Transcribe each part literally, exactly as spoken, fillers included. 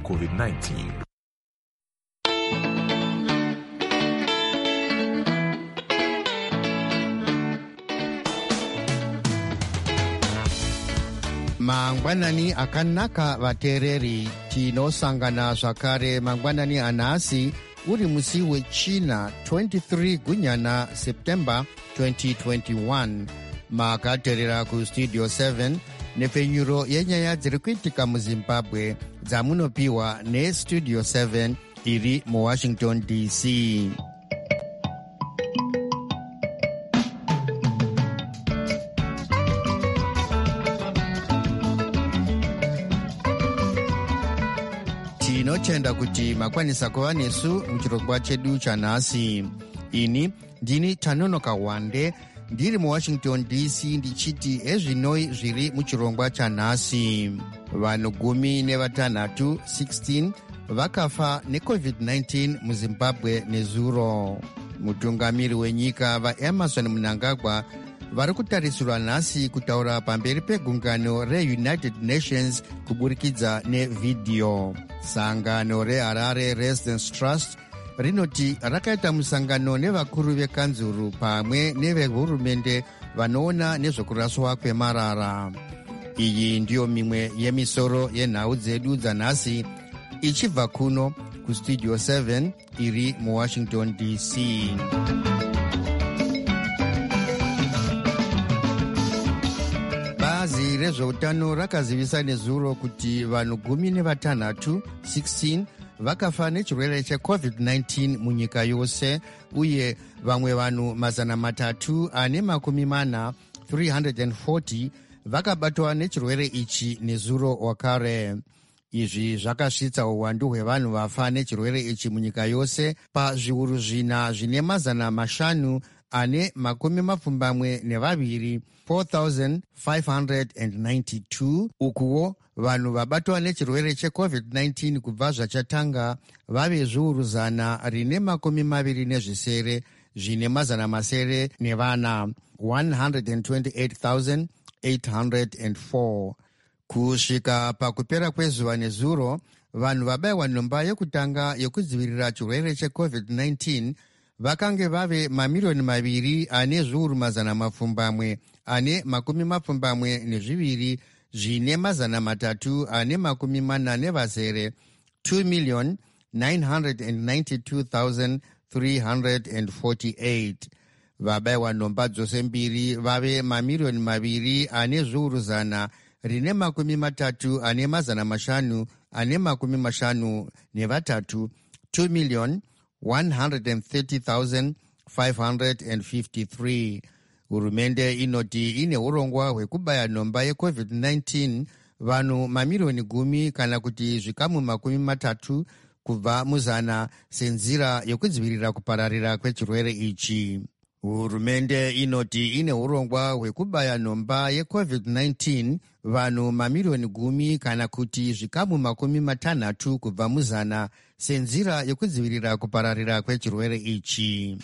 covid nineteen. Mangwanani akanaka vateereri, tinosangana zvakare mangwanani anhasi uri musi wechina twenty-three gunyana September twenty twenty-one. Makateerera kustudio seven nepfenyuro yenyaya dziri kuitika muzimbabwe dzamunopiwa nestudio seven iri muwashington D C. Tinotenda kuti makwanisa kuva nesu muchirongwa chedu chanhasi. Ini ndini Tanonoka Wande ndiri muwashington D C ndichiti ezvinoi zviri muchirongwa chanhasi. Vanhu gumi nevatanhatu sixteen vakafa necovid nineteen muzimbabwe nezuro. Mutungamiri wenyika vaEmerson Mnangagwa vari kutarisirwa nhasi kutaura pamberi pegungano reUnited Nations kuburikidza nevhidhiyo. Sangano reHarare Residence Trust rinoti rakaita musangano nevakuru vekanzuru pamwe nevehurumende vanoona nezvekuraswa kwemarara. Iyi ndiyo mimwe yemisoro yenhau dzedu dzanhasi ichibva kuno kustudio seven iri muwashington D C. Bazi rezveutano rakazivisa nezuro kuti vanhu gumi nevatanhatu sixteen vakafa nechirwere checovid nineteen munyika yose, uye vamwe vanhu mazana matatu ane makumi mana three hundred forty vakabatwa nechirwere ichi nezuro wakare. Izvi zvakasvitsa uwandu hwevanhu vafa nechirwere ichi munyika yose pazviuru zvina zvine mazana mashanu ane makumi mapfumbamwe nevaviri four thousand five hundred ninety-two. Ukuwo vanhu vabatwa nechirwere checovid nineteen kubva zvachatanga vave zviuru zana rine makumi maviri nezvisere zvine mazana masere nevana one hundred twenty-eight thousand eight hundred four. Kusvika pakupera kwezuva nezuro, vanhu vabayiwa nhomba yekutanga yekudzivirira chirwere checovid nineteen vakange vave mamiriyoni maviri ane zviuru mazana mapfumbamwe ane makumi mapfumbamwe nezviviri zvine mazana matatu ane makumi mana nevasere two million nine hundred ninety-two thousand three hundred forty-eight. Vabayiwa nhomba dzose mbiri vave mamiriyoni maviri ane zviuru zana rine makumi matatu ane mazana mashanu ane makumi mashanu nevatatu two million one hundred thirty thousand five hundred fifty-three. Hurumende inoti ine urongwa hwekubaya nhomba yecovid nineteen vanhu mamiriyoni gumi kana kuti zvikamu makumi matatu kubva muzana senzira yokudzivirira kupararira kwechirwere ichi. Hurumende inoti ine urongwa hwekubaya nhomba yecovid nineteen vanhu mamiriyoni gumi kana kuti zvikamu makumi matanhatu kubva muzana senzira yokudzivirira kupararira kwechirwere ichi.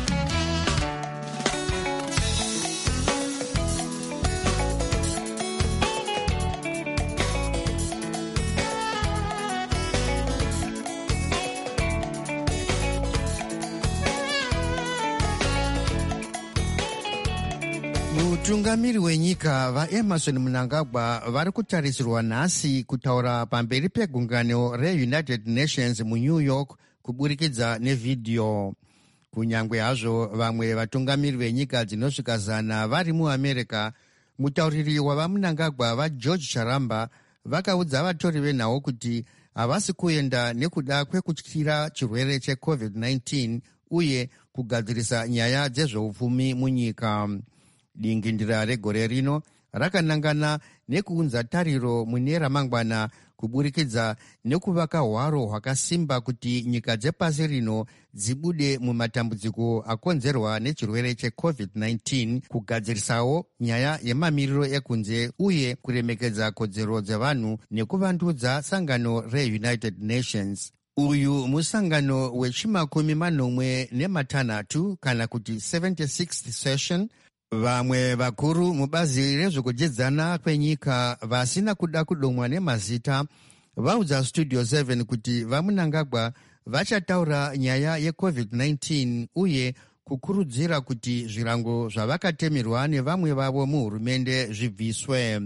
Mutungamiri wenyika vaEmerson Mnangagwa vari kutarisirwa nhasi kutaura pamberi pegungano reUnited Nations muNew York kuburikidza nevhidhiyo. Kunyangwe hazvo vamwe vatungamiri venyika dzinosvika zana vari muAmerica, mutauriri wavaMnangagwa vaGeorge Charamba vakaudza vatori venhau kuti havasi kuenda nekuda kwekutyira chirwere checovid nineteen uye kugadzirisa nyaya dzezveupfumi munyika. Dingindira regore rino rakanangana nekuunza tariro mune ramangwana kuburikidza nekuvaka hwaro hwakasimba kuti nyika dzepasi rino dzibude mumatambudziko akonzerwa nechirwere checovid nineteen, kugadzirisawo nyaya yemamiriro ekunze uye kuremekedza kodzero dzevanhu nekuvandudza sangano reUnited Nations. Uyu musangano wechimakumi manomwe nematanhatu kana kuti seventy-sixth session. Vamwe vakuru mubazi rezvekudyedzana kwenyika vasina kuda kudomwa nemazita vaudza studio seven kuti vaMnangagwa vachataura nyaya yecovid nineteen uye kukurudzira kuti zvirango zvavakatemerwa nevamwe vavo muhurumende zvibviswe.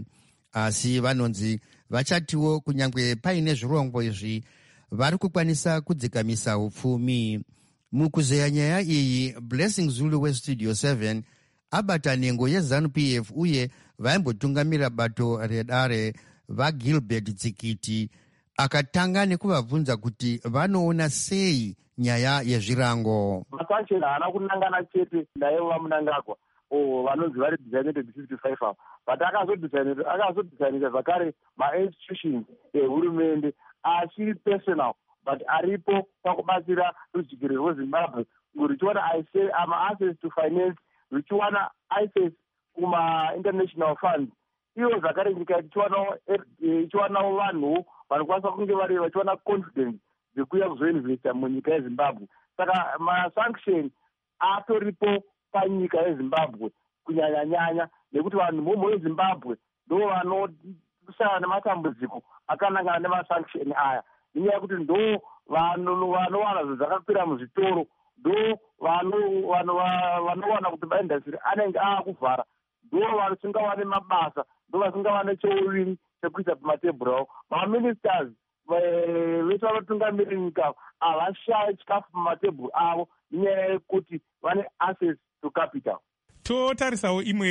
Asi vanonzi vachatiwo kunyange paine zvirongwa izvi vari kukwanisa kudzikamisa upfumi. Mukuzeya nyaya iyi, Blessing Zulu westudio seven abata nhengo yeZANU P F uye vaimbotungamira bato redare vaGilbert Tsikiti akatanga nekuvabvunza kuti vanoona sei nyaya yezvirango. Masanction haana kunangana chete naye vaMnangagwa o vanonzi vari designated fifty-five avo, but akazodesignita zvakare ma-institutions ehurumende achiri personal but aripo pakubatsira rujigiro rweZimbabwe ruchiwana ama-access to finance, ruchiwana access kuma-international funds. Iwo zvakare nyika ichiwanawo vanhu vanokwanisa kunge vari vachiwana confidence dzekuya kuzoinvesta munyika yeZimbabwe. Saka masanction atoripo panyika yeZimbabwe kunyanya-nyanya nekuti vanhu vomho veZimbabwe ndo vanosara nematambudziko akanangana nemasanction aya. Inyaya yekuti ndo vanowana zvinhu zvakakwira muzvitoro, ndo vanowana kuti maindastry anenge aakuvhara, ndo vasingawane mabasa, ndo vasingawane chouviri chekuisa pamatebhura avo. Maministers vese vanotungamira nyika havashayi chikafu pamatebhura avo inyaya yekuti vane access to capital. Totarisawo imwe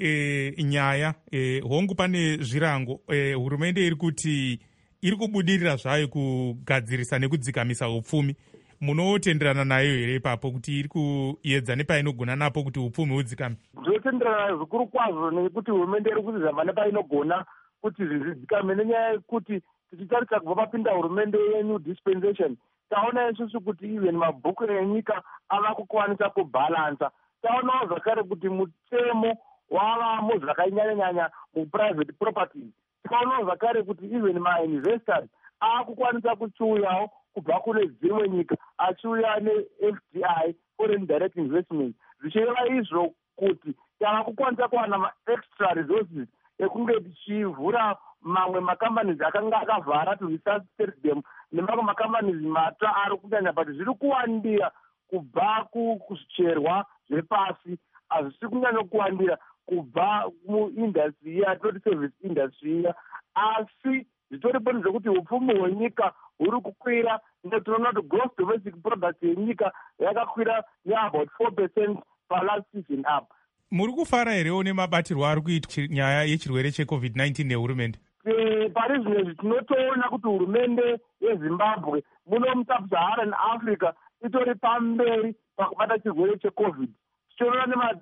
e, nyaya e, hongu pane zvirango e, hurumende iri kuti iri kubudirira zvayo kugadzirisa nekudzikamisa upfumi. Munotenderana nayo here ipapo kuti iri kuedza nepainogona napo kuti upfumi hudzikame? Ndinotenderana zvikuru kwazvo nekuti hurumende iri kuzama nepainogona kuti zvidzikame, nenyaya yekuti tichitarisa kubva papinda hurumende yenew dispensation taona isusu kuti even mabhuku enyika ava kukwanisa kubhalansa. Taonawo zvakare kuti mutemo wavamo zvakanyanya-nyanya muprivate properties. Taonawo zvakare kuti even ma-investors akukwanisa kuchiuyawo kubva kune dzimwe nyika achiuya ne-F D I, foreign direct investment, zvichireva izvo kuti tava kukwanisa kuwana ma-extra resources ekunge tichivhura mamwe macompanies akanga akavhara to resuscitate them, nemamwe macompanies matsva ari kunyanya, but zviri kuwandira kubva kuzvicherwa zvepasi, hazvisi kunyanya kuwandira kubva muindustry iya, toti service industry iya, asi zvitoripo nezvekuti upfumi hwenyika huri kukwira. Tinoona kuti gross domestic product yenyika yakakwira neabout four percent palast season up. Muri kufara herewo nemabatirwo ari kuitwa nyaya yechirwere checovid nineteen nehurumende? Pari zvinezvi tinotoona kuti hurumende yeZimbabwe muno muSub-Saharan Africa itori pamberi pakubata chirwere checovid. Tichiona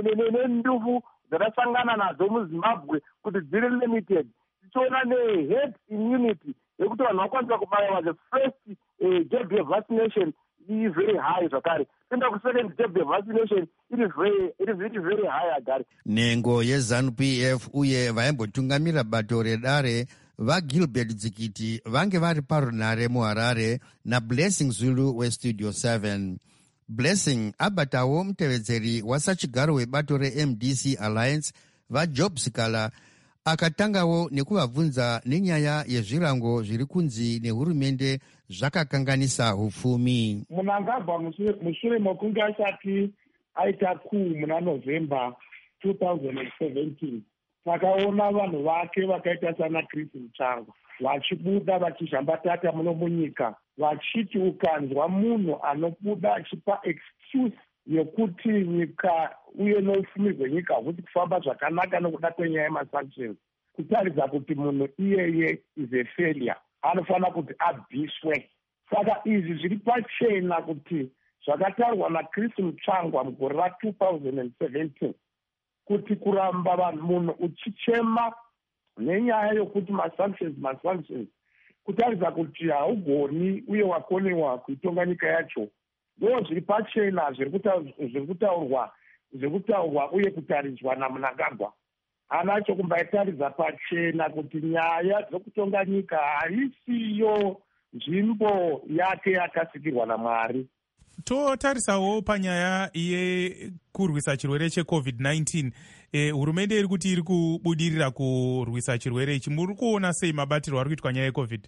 nendufu dzakasangana nadzo muZimbabwe kuti dziri limited. Tichiona ne-herd immunity yekuti vanhu vakwanisa kubaiwa the first uh, jab vaccination is very high zvakare. Tenda ku second jab vaccination it is very it is very, very high agare. Nhengo yeZANU P F uye vaimbotungamira bato redare vaGilbert Tsikiti vange vari parunare muHarare naBlessing Zulu westudio seven. Blessing abatawo mutevedzeri wasachigaro webato reM D C Alliance vaJob Sikala akatangawo nekuvabvunza nenyaya yezvirango zviri kunzi nehurumende zvakakanganisa upfumi. Mnangagwa mushure mokunge asati aita kuu muna November twenty seventeen, takaona vanhu vake vakaita sana Chris Mutsvangwa vachibuda vachizhambatata muno munyika vachiti ukanzwa munhu anobuda achipa excuse yekuti nyika uye noupfumi hwenyika huti kufamba zvakanaka nokuda kwenyaya yemasanctions, kutaridza kuti munhu iyeye is a failure, anofanira kuti abviswe. Saka izvi zviri pachena kuti zvakataurwa naChris Mutsvangwa mugore ra two thousand seventeen kuti kuramba vanhu munhu uchichema nenyaya yokuti masanctions masanctions kutaridza kuti haugoni uye wakonewa kuitonga nyika yacho, ndo zviri pachena zviri kutaurwa zviri kutaurwa uye kutaridzwa naMnangagwa. Anacho kumbaitaridza pachena kuti nyaya dzokutonga nyika haisiyo nzvimbo yake yakasikirwa naMwari. Totarisawo panyaya yekurwisa chirwere checovid nineteen, eh, hurumende iri kuti iri kubudirira kurwisa chirwere ichi. Muri kuona sei mabatirwo ari kuitwa nyaya yecovid?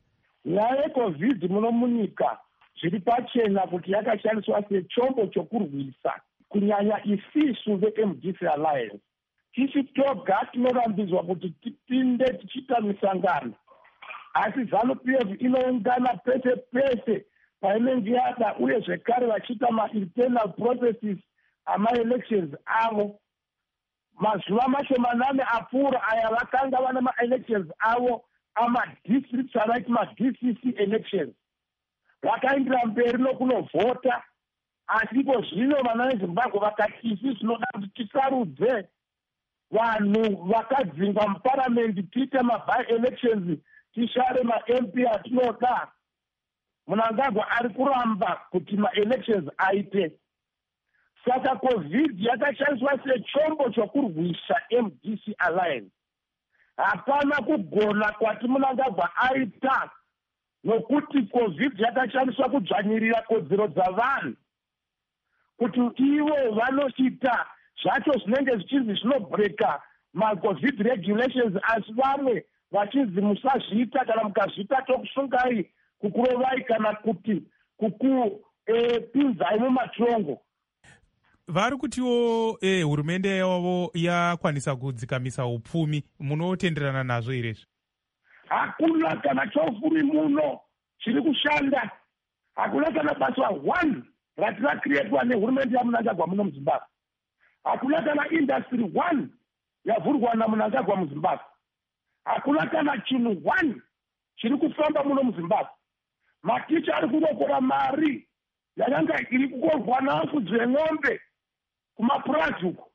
nyaya yecovid muno munyika zviri pachena kuti yakashandiswa sechombo chokurwisa kunyanya isisu ve-M D C Alliance. Tisu toga tinorambidzwa kuti tipinde tichiita misangano, asi ZANU-P F inoungana pese pese painenge yada, uye zvekare vachiita ma-internal processes ama-elections avo. Mazuva mashomanane apfuura aya vakanga vana ma-elections avo ama-districts anaiti ma-D C C elections. Vakaindira mberi nokunovhota, asi ipo zvino vana veZimbabwe vakati isi zvinoda kuti tisarudze vanhu vakadzingwa muparamendi tiite ma-by-elections tishare ma-M P atinoda. Mnangagwa ari kuramba kuti ma-elections aite. Saka COVID yakashandiswa sechombo chokurwisa M D C Alliance. Hapana kugona kwati Mnangagwa aita, nokuti COVID yakashandiswa kudzvanyirira kodzero dzavanhu kuti ivo vanoita zvacho zvinenge zvichinzi zvinobreka ma-COVID regulations, asi vamwe vachinzi musazviita, kana mukazviita tokusungai, kukurovai kana kuti kukupinzai mumatongo. Vari kutiwo eh, hurumende yavo yakwanisa kudzikamisa upfumi, munotenderana nazvo irezvi? Hakuna kana chofuri muno chiri kushanda. Hakuna kana basa one rati rakreatwa nehurumende yaMnangagwa muno muZimbabwe. Hakuna kana industry one yavhurwa naMnangagwa muZimbabwe. Hakuna kana chinhu one chiri kufamba muno muZimbabwe. Maticha ari kungokora mari yakanga iri kukorwa nakudzwe ng'ombe kumapurazi uko.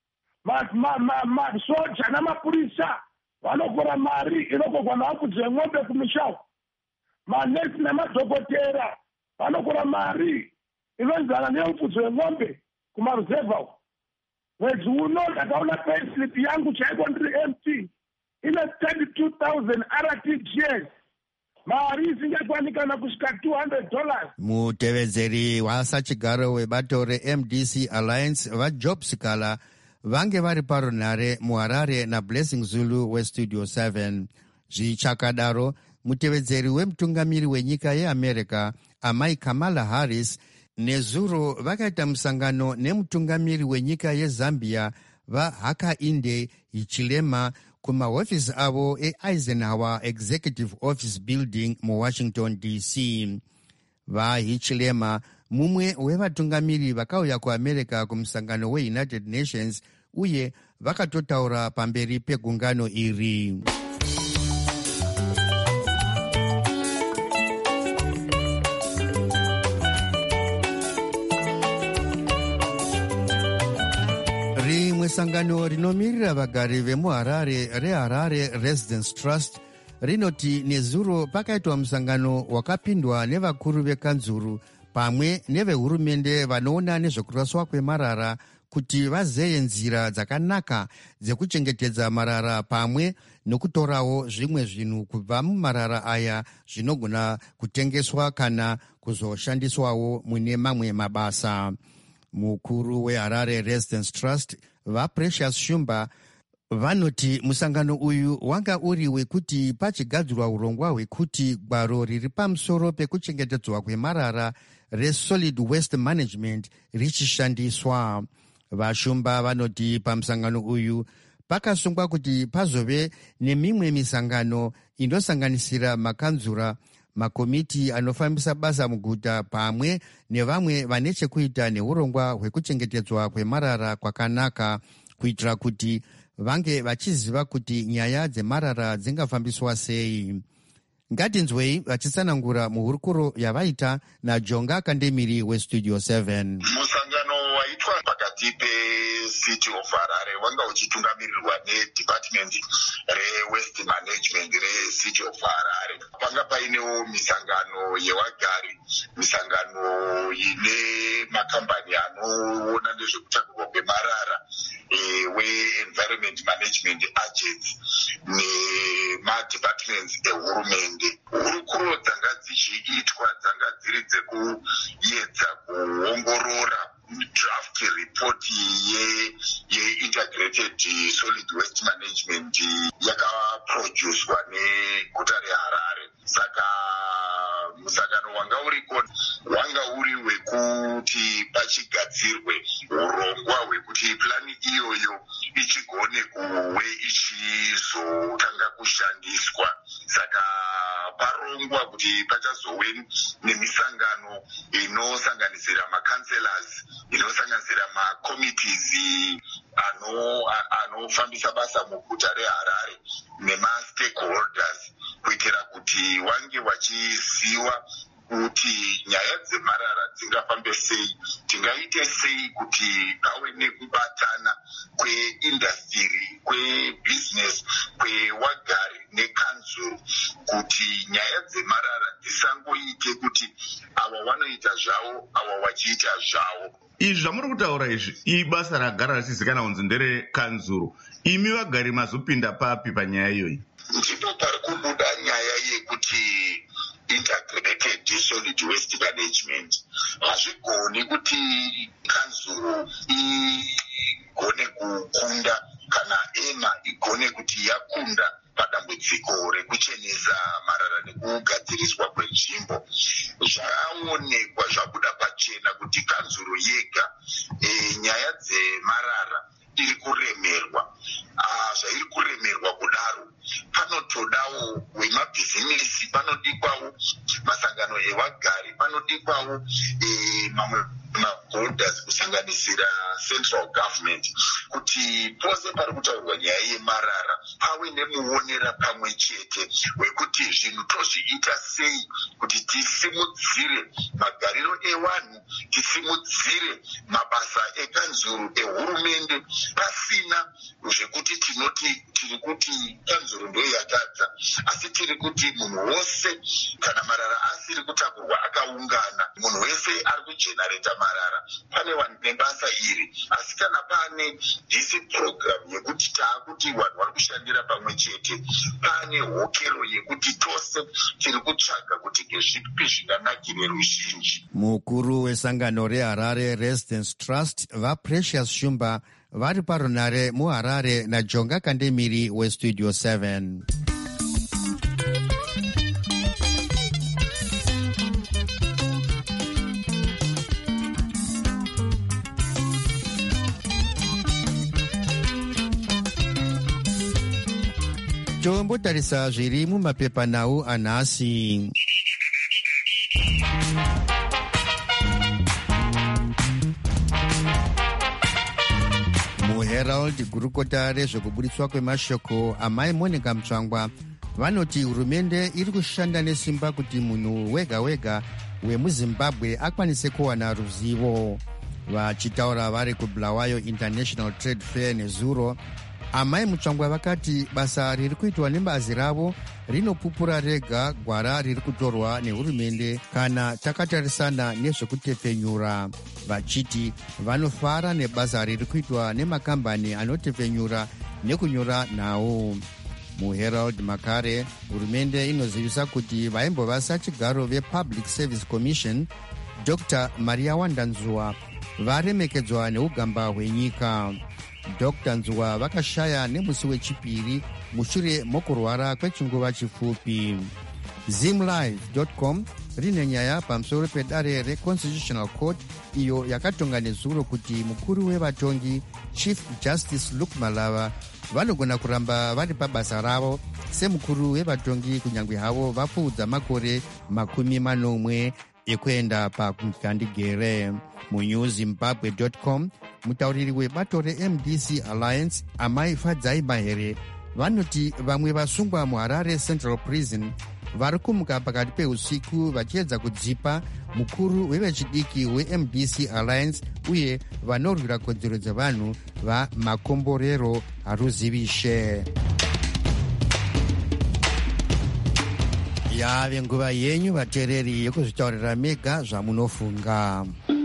Masoja namapurisa vanokora mari inokorwa nakudzwe ng'ombe kumisha. Manesi namadhokotera vanokora mari inonzana neukudzwe ng'ombe kumaruzevha uko. Mwedzi uno ndakaona payslip yangu chaiko ndiri M P ine thirty-two thousand R T G S. Mari isingakwanikana kusvika two hundred dollars. Mutevedzeri wasachigaro webato re-M D C Alliance vaJob Sikala vange vari parunhare muHarare naBlessing Zulu weStudio seven. Zvichakadaro, mutevedzeri wemutungamiri wenyika yeAmerica Amai Kamala Harris nezuro vakaita musangano nemutungamiri wenyika yeZambia vaHakainde Hichilema kumahofisi avo eEisenhower Executive Office Building muWashington D C. VaHichilema mumwe wevatungamiri vakauya kuAmerica kumusangano weUnited Nations uye vakatotaura pamberi pegungano iri. Rimwe sangano rinomirira vagari vemuHarare reHarare Residence Trust rinoti nezuro pakaitwa musangano wakapindwa nevakuru vekanzuru pamwe nevehurumende vanoona nezvekuraswa kwemarara kuti vazeye nzira dzakanaka dzekuchengetedza marara pamwe nokutorawo zvimwe zvinhu kubva mumarara aya zvinogona kutengeswa kana kuzoshandiswawo mune mamwe mabasa. Mukuru weHarare Residence Trust vaPrecious Shumba vanoti musangano uyu wanga uri wekuti pachigadzirwa urongwa hwekuti gwaro riri pamusoro pekuchengetedzwa kwemarara reSolid Waste Management richishandiswa. Vashumba vanoti pamusangano uyu pakasungwa kuti pazove nemimwe misangano inosanganisira makanzura, makomiti anofambisa basa muguta pamwe nevamwe vane chekuita neurongwa hwekuchengetedzwa kwemarara kwakanaka, kuitira kuti vange vachiziva kuti nyaya dzemarara dzingafambiswa sei. Ngatinzwei vachitsanangura muhurukuro yavaita naJonga Kandemiri weStudio seven. Musangano waitwa pakati peCity of Harare wanga uchitungamirirwa neDepartment reWaste Management reCity of Harare. Panga painewo misangano yevagari, misangano ine makambani anoona nezvekutakurwa kwemarara e, we-Environment Management Agents nema-departments ehurumende. Hurukuro dzanga dzichiitwa dzanga dziri dzekuedza kuongorora draft report ye, ye integrated solid waste management yakaproducedwa neguta reHarare. Saka musangano wanga uriko wanga uri wekuti pachigadzirwe urongwa hwekuti plani iyoyo ichigone kuve ichizotanga kushandiswa. Saka parongwa kuti pachazove nemisangano inosanganisira makanselas, inosanganisira makomitees anofambisa basa muguta reHarare nemastakeholders, kuitira kuti wange wachiziva kuti nyaya dzemarara dzingafambe sei, tingaite sei kuti pave nekubatana kweindastiri, kwebusiness, kwewagari nekanzuru, kuti nyaya dzemarara dzisangoite kuti ava vanoita zvavo ava vachiita zvavo. Izvi zvamuri kutaura izvi ibasa ragara richizikanwa kunzi nderekanzuru. Imi vagari mazopinda papi panyaya iyoyi? Ndipo pari kubuda nyaya yekuti integrated solid waste management. Hazvigoni kuti kanzuru igone kukunda kana ema igone kuti yakunda padambudziko rekuchenesa marara nekugadziriswa kwenzvimbo. Zvaonekwa zvabuda pachena kuti kanzuru yega e, nyaya dzemarara iri kuremerwa. Ah, zvairi kuremerwa kudaro panotodawo wemabhizinesi, panodikwawo masangano ewagari, panodikwawo e, mamwe maborders kusanganisira central government, kuti pose pari kutaurwa nyaya yemarara pave nemuonera pamwe chete wekuti zvinhu tozviita sei kuti tisimudzire magariro evanhu, tisimudzire mabasa ekanzuru ehurumende, pasina zvekuti tinoti tiri kuti kanzuru ndo yatadza, asi tiri kuti munhu wose kana marara asiri kutakurwa akaungana, munhu wese ari kujenareta marara, pane vane basa iri. Asi kana pane disi program yekuti taakuti vanhu vari kushandira pamwe chete, pane hokero yekuti tose tiri kutsvaga kuti ngezvipi zvinganakire ruzhinji. Mukuru wesangano reHarare Residence Trust vaPrecious Shumba vari parunare muHarare naJonga Kandemiri weStudio seven. Tombotarisa zviri mumapepanhau anhasi. muHerald gurukota rezvekuburitswa kwemashoko amai Monica Mutsvangwa vanoti hurumende iri kushanda nesimba kuti munhu wega wega wemuZimbabwe akwanise kuwana ruzivo. Vachitaura vari kuBulawayo International Trade Fair nezuro, amai Mutsvangwa vakati basa riri kuitwa nebazi ravo rinopupura rega gwara riri kutorwa nehurumende kana takatarisana nezvekutepfenyura. Vachiti vanofara nebasa riri kuitwa nemakambani anotepfenyura nekunyora nhau. muHerald Makare, hurumende inozivisa kuti vaimbova sachigaro vePublic Service Commission Doctor Maria Wandanzuwa varemekedzwa neugamba hwenyika. Doctor Nzuwa vakashaya nemusi wechipiri mushure mokurwara kwechinguva chipfupi. zimlive dot com rine nyaya pamusoro pedare reConstitutional Court iyo yakatonga nezuro kuti mukuru wevatongi Chief Justice Luke Malava vanogona kuramba vari pabasa ravo semukuru wevatongi kunyange havo vapfuudza makore makumi manomwe ekuenda pakungandigere. muNewZimbabwe dot com mutauriri webato reM D C Alliance amai Fadzai Mahere vanoti vamwe vasungwa muHarare Central Prison vari kumuka pakati peusiku vachiedza kudzipa mukuru wevechidiki weM D C Alliance uye vanorwira kodzero dzevanhu vaMakomborero Haruzivishe. yave nguva yenyu vateereri yekuzvitaurira mega zvamunofunga.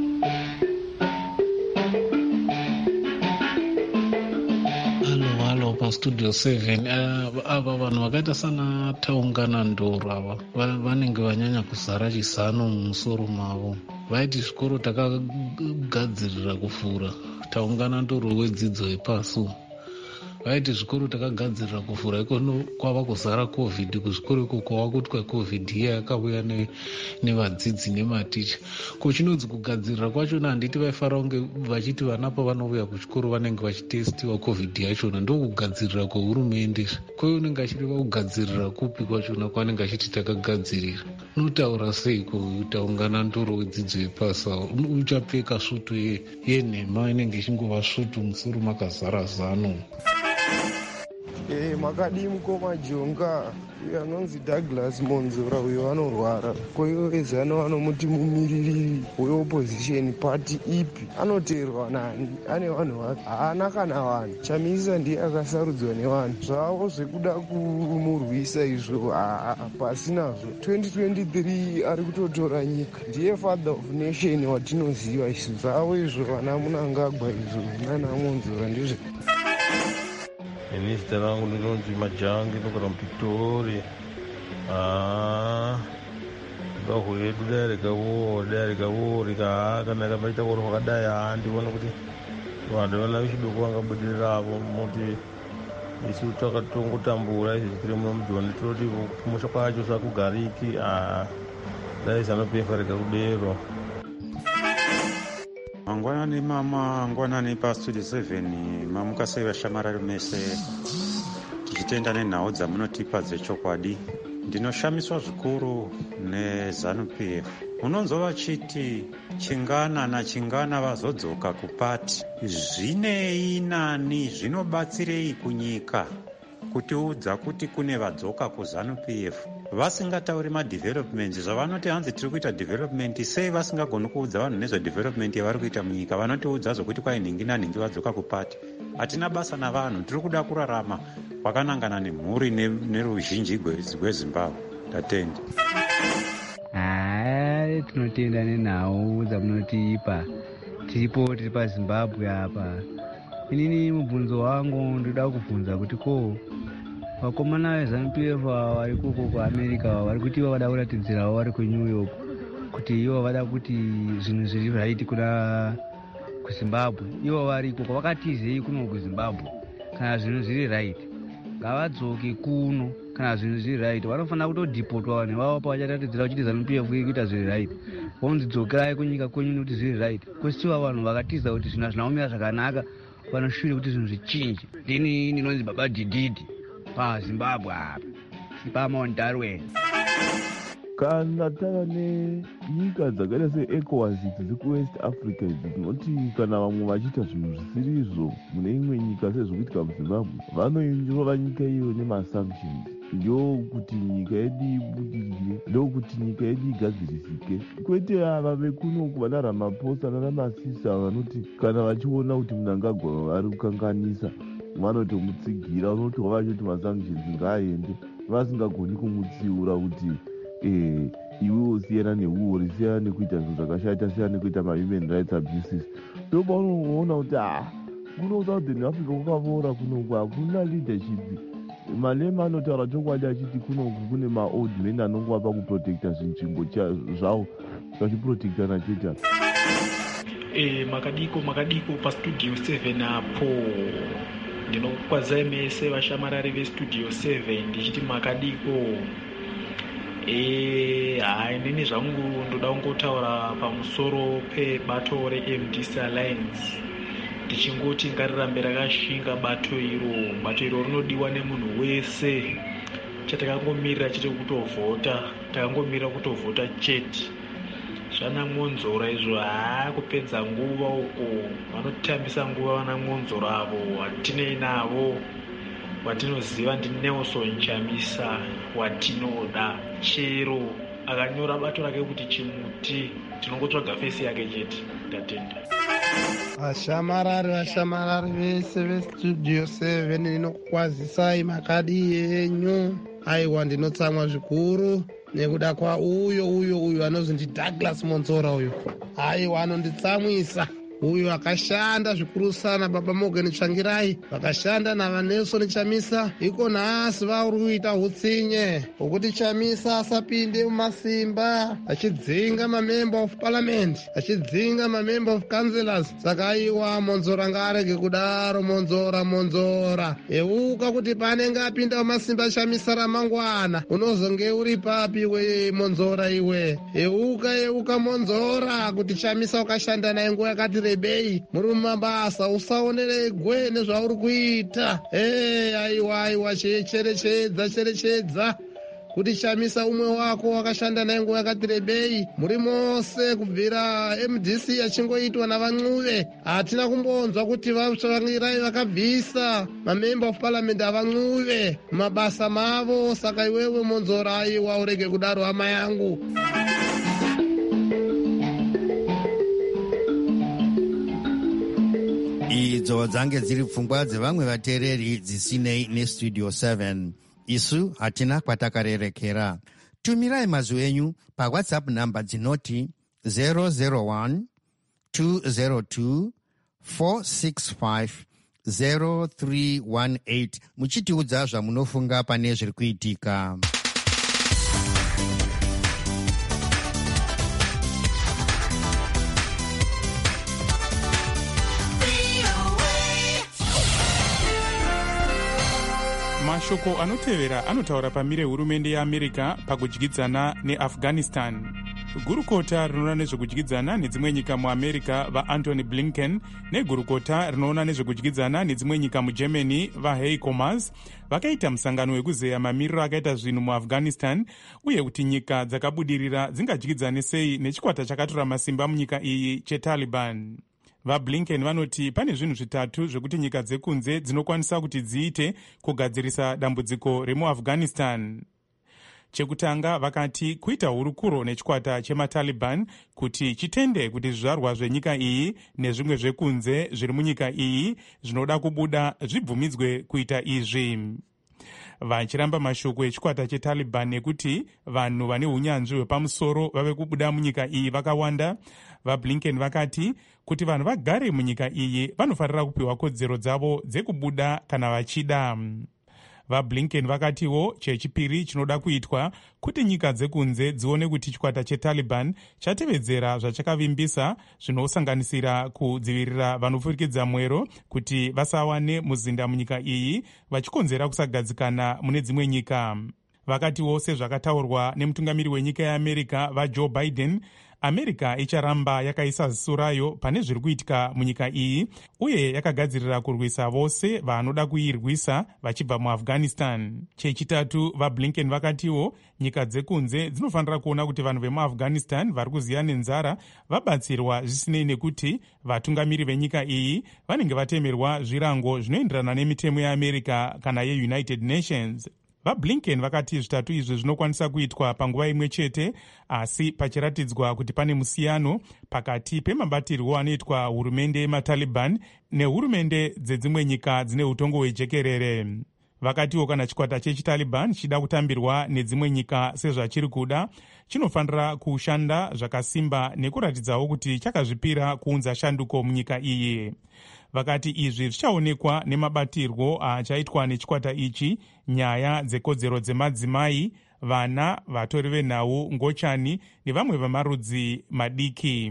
Studio seven ava vanhu vakaita sana Taungana Ndoro ava vanenge vanyanya kuzara chisano mumusoro mavo. Vaiti zvikoro takagadzirira kufura Taungana Ndoro wedzidzo yepasu vaiti zvikuru takagadzirira kuvhura ikono kwava kuzara covid. Kuzvikuru iko kwava kutwa covid iya yakauya nevadzidzi nematicha. Kuchinonzi kugadzirira kwachona handiti vaifara kunge vachiti vana pavanouya kuchikoro vanenge vachitestiwa covid yachona. Ndokugadzirira kwehurumende. Kweyo unenge achireva kugadzirira kupi kwachona kwaanenge achiti takagadzirira. Unotaura sei kutaungana ndoro wedzidzo yepasa? Uchapfeka svutu yenhema inenge ichingova svutu musoro makazara zano. E, makadi mukoma jonga uyo anonzi Douglas Monzora uyo anorwara koiweza anomuti mumiririri weopposition party ipi anoteerwa nani? Ane vanhu vake haana kana vanhu. Chamisa ndiye akasarudzwa nevanhu. Zvavo zvekuda kumurwisa izvo pasinazvo. twenty twenty-three ari kutotora nyika. Ndiye father of nation watinoziva izvo. Zvavo izvo vana Munangagwa izvo nana Monzora ndizvo. Ini zita langu ndinonzi Majangi ndogara muPitori. Ah, ngahwedu dare kavori dare kavori kana kamaita kuri kwakadai handiona kuti vanhu vana vechiduku vangabudirirapo muti isu takatongotambura izvi tiri muno mujoni toti kumusha kwacho sakugariki. Ah, dai zanopefa rega kudero. Mangwanani mama, mangwanani pa studio seven, mamukasei vashamarari mese tichitenda nenhau dzamunotipa dzechokwadi. Ndinoshamiswa zvikuru neZANU-P F. Unonzwa vachiti chingana nachingana vazodzoka kupati. Zvinei nani, zvinobatsirei kunyika kutiudza kuti kune vadzoka kuZANU-P F vasingatauri madevelopment zvavanoti hanzi tiri kuita development. Sei vasingagoni kuudza vanhu nezvedevelopment yavari kuita munyika? Vanotiudza zvokuti kwai nhingi nanhingi vadzoka kupati. Hatina basa navanhu, tiri kuda kurarama kwakanangana nemhuri neruzhinji rweZimbabwe. Tatenda. Hai, tinotenda nenhau dzamunotipa. Tiripo tiri paZimbabwe apa. Inini mubvunzo wangu ndoda kubvunza kuti ko vakomana veZANU-P F vari koko kuAmerica vari kuti ivo vada kuratidzirawo vari kuNew York kuti ivo vada kuti zvinhu zviri right kuna kuZimbabwe. Ivo vari koko vakatizei kuno kuZimbabwe kana zvinhu zviri right? Ngavadzoke kuno kana zvinhu zviri right. Vanofanira kutodhipotwa vanhu vavo pavacharatidzira kuti ZANU-P F iri kuita zviri right. Vonzidzokerai kunyika kwenyu nokuti zviri right. Kwesiva vanhu vakatiza kuti zvinhu hazvina kumira zvakanaka vanoshure kuti zvinhu zvichinje. Ndini ndinonzi Baba Dididi paZimbabwe apa sipamondarwe. Kana tava nenyika dzakaita seECOWAS dzekuWest Africa idzi dzinoti kana vamwe vachiita zvinhu zvisizvo mune imwe nyika sezvokuitika muZimbabwe vanoinjova nyika iyo nemasanctions. Ndokuti nyika yedu ibudirire, ndokuti nyika yedu igadzirisike. Kwete ava vekunoku vana Ramaphosa nana Masisa vanoti kana vachiona kuti Mnangagwa vari kukanganisa vanotomutsigira. Unoti wavachoti masanctions ngaaende vasingagoni kumutsiura kuti eh iwe siyana neuori, siyana nekuita zvinhu zvakashata, siyana nekuita ma-human rights abuses. Ndopaunoona kuti ah kuno Southern Africa kwakavora kunoku hakuna leadership. Malema anotaura chokwadi achiti kunoku kune ma-old men anongova pakuprotecta zvinzvimbo zvavo vachiprotectana chete. Eh, makadiko makadiko pastudio seven apo ndinokwazai mese vashamarari vestudio seven ndichiti makadiko. Eh, hai nini zvangu ndoda kungotaura pamusoro pebato reM D C Alliance ndichingoti ngarirambe rakashinga bato iro. Bato iro rinodiwa nemunhu wese. Chatakangomirira chete kutovhota, takangomirira kutovhota chete. Zvana Monzora izvo haa kupedza nguva uko, vanotambisa nguva vana Monzora avo watinei navo. Watinoziva ndi Nelson Chamisa watinoda. Chero akanyora bato rake kuti chimuti tinongotsvaga fesi yake chete. Tatenda. Vashamarari vashamarari vese vestudio seven ndinokukwazisai makadi enyu. Aiwa ndinotsamwa zvikuru nekuda kwa uyo uyo uyo anozwi ndi Douglas Monzora uyo. Aiwa anonditsamwisa uyu akashanda zvikuru sana baba Morgan Tsvangirai, vakashanda navanelson Chamisa. Iko nhasi vauri kuita hutsinye hwokuti Chamisa asapinde mumasimba achidzinga mamember of parliament, achidzinga mamember of councillors. Saka aiwa Monzora ngarege kudaro. Monzora Monzora euka kuti panenge apinda mumasimba Chamisa ramangwana unozonge uri papi iwe Monzora iwe. Euka euka Monzora kuti Chamisa wakashanda naye nguva yakati rebei muri mumabasa, usaonere gwe nezvauri kuita. Eh, aiwa aiwa cherechedza cherechedza kuti Chamisa umwe wako wakashanda naye nguva yakati rebei muri mose kubvira M D C achingoitwa navan'uve. Hatina kumbonzwa kuti Tsvangirai vakabvisa mamember of parliament avan'uve mumabasa mavo. Saka iwewe Monzora aiwa urege kudaro hama yangu. Idzo dzange dziri pfungwa dzevamwe vateereri dzisinei nestudio seven. Isu hatina kwatakarerekera. Tumirai mazwi enyu pawhatsapp namba dzinoti zero zero one two zero two four six five zero three one eight muchitiudza zvamunofunga pane zviri kuitika. Mashoko anotevera anotaura pamire hurumende yeAmerica pakudyidzana neAfghanistan. Gurukota rinoona nezvekudyidzana nedzimwe nyika muAmerica vaAntony Blinken negurukota rinoona nezvekudyidzana nedzimwe nyika muGermany vaHeiko Maas vakaita musangano wekuzeya mamiriro akaita zvinhu muAfghanistan uye kuti nyika dzakabudirira dzingadyidzane sei nechikwata chakatora masimba munyika iyi cheTaliban. VaBlinken vanoti pane zvinhu zvitatu zvekuti nyika dzekunze dzinokwanisa kuti dziite kugadzirisa dambudziko remuAfghanistan. Chekutanga vakati kuita hurukuro nechikwata chemaTaliban kuti chitende kuti zvizvarwa zvenyika iyi nezvimwe zvekunze zviri munyika iyi zvinoda kubuda zvibvumidzwe kuita izvi. Vachiramba mashoko echikwata cheTaliban nekuti vanhu vane unyanzvi hwepamusoro vave kubuda munyika iyi vakawanda, vaBlinken vakati kuti vanhu vagare munyika iyi vanofanira kupiwa kodzero dzavo dzekubuda kana vachida. VaBlinken vakatiwo chechipiri chinoda kuitwa kuti nyika dzekunze dzione kuti chikwata cheTaliban chatevedzera zvachakavimbisa, zvinosanganisira kudzivirira vanopfurikidza mwero kuti vasawane muzinda munyika iyi vachikonzera kusagadzikana mune dzimwe nyika. Vakatiwo sezvakataurwa nemutungamiri wenyika yeAmerica vaJoe Biden, America icharamba yakaisa ziso rayo pane zviri kuitika munyika iyi uye yakagadzirira kurwisa vose vanoda kuirwisa vachibva muAfghanistan. Chechitatu, vaBlinken vakatiwo nyika dzekunze dzinofanira kuona kuti vanhu vemuAfghanistan vari kuziya nenzara vabatsirwa zvisinei nekuti vatungamiri venyika iyi vanenge vatemerwa zvirango zvinoenderana nemitemo yeAmerica kana yeUnited Nations. VaBlinken vakati zvitatu izvi zvinokwanisa kuitwa panguva imwe chete, asi pachiratidzwa kuti pane musiyano pakati pemabatirwo anoitwa hurumende yemaTaliban nehurumende dzedzimwe nyika dzine utongo hwejekerere. Vakatiwo kana chikwata chechiTaliban chida kutambirwa nedzimwe nyika sezvachiri kuda, chinofanira kushanda zvakasimba nekuratidzawo kuti chakazvipira kuunza shanduko munyika iyi. Vakati izvi zvichaonekwa nemabatirwo achaitwa nechikwata ichi nyaya dzekodzero dzemadzimai, vana, vatori venhau, ngochani nevamwe vemarudzi madiki.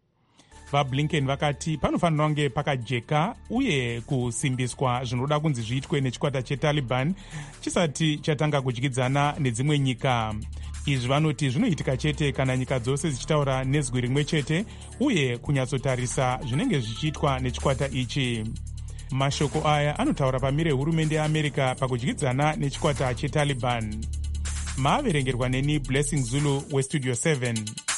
VaBlinken vakati panofanira kunge pakajeka uye kusimbiswa zvinoda kunzi zviitwe nechikwata cheTaliban chisati chatanga kudyidzana nedzimwe nyika. Izvi vanoti zvinoitika chete kana nyika dzose dzichitaura nezwi rimwe chete uye kunyatsotarisa zvinenge zvichiitwa nechikwata ichi. Mashoko aya anotaura pamire hurumende yeAmerica pakudyidzana nechikwata cheTaliban. Maaverengerwa neni Blessing Zulu weStudio seven.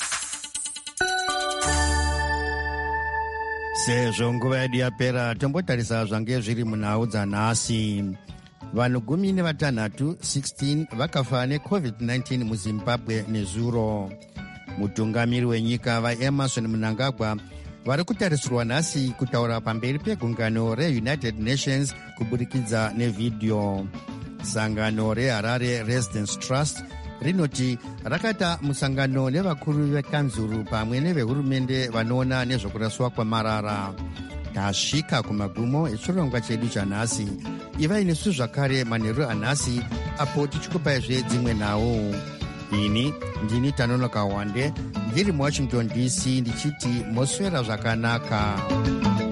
Sezvo nguva yedu yapera, tombotarisa zvange zviri munhau dzanhasi. Vanhu gumi nevatanhatu sixteen vakafa necovid nineteen muZimbabwe nezuro. Mutungamiri wenyika vaEmerson Mnangagwa vari kutarisirwa nhasi kutaura pamberi pegungano reUnited Nations kuburikidza nevhidhiyo. Sangano reHarare Residence Trust rinoti rakata musangano nevakuru vekanzuru pamwe nevehurumende vanoona nezvokuraswa kwamarara. Tasvika kumagumo echirongwa chedu chanhasi. Ivai nesu zvakare manheru anhasi apo tichikupaizve dzimwe nhau. Ini ndini Tanonoka Wande ndiri muWashington D C ndichiti moswera zvakanaka.